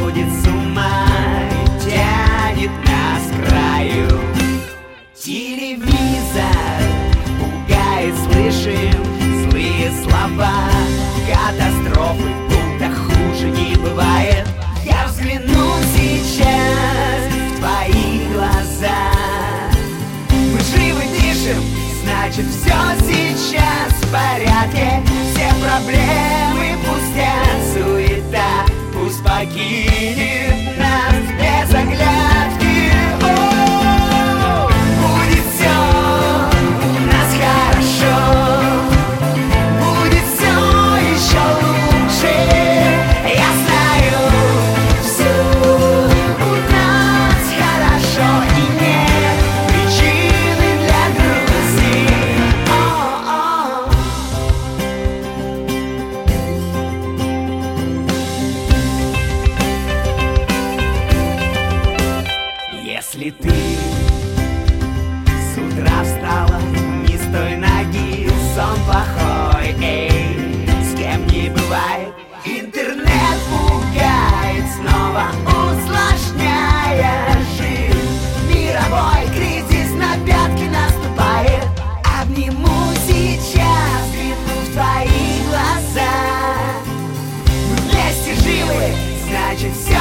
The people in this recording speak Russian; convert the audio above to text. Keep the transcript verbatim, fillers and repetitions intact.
сводит с ума и тянет нас к краю. Телевизор пугает, слышим злые слова, катастрофы, будто хуже не бывает. Я взгляну сейчас в твои глаза. Мы живы, дышим, значит все сейчас в порядке. Все проблемы пустят, суета пусть покинет нас без оглядки. О, будет все у нас хорошо, будет все еще лучше. Я знаю, все у нас хорошо и нет причины для грусти. О-о. Если ты с утра встала не с той ноги, сон плохой, эй, с кем не бывает. Интернет пугает, снова усложняя жизнь. Мировой кризис на пятки наступает. Обниму сейчас, взгляну в твои глаза. Мы вместе живы, значит все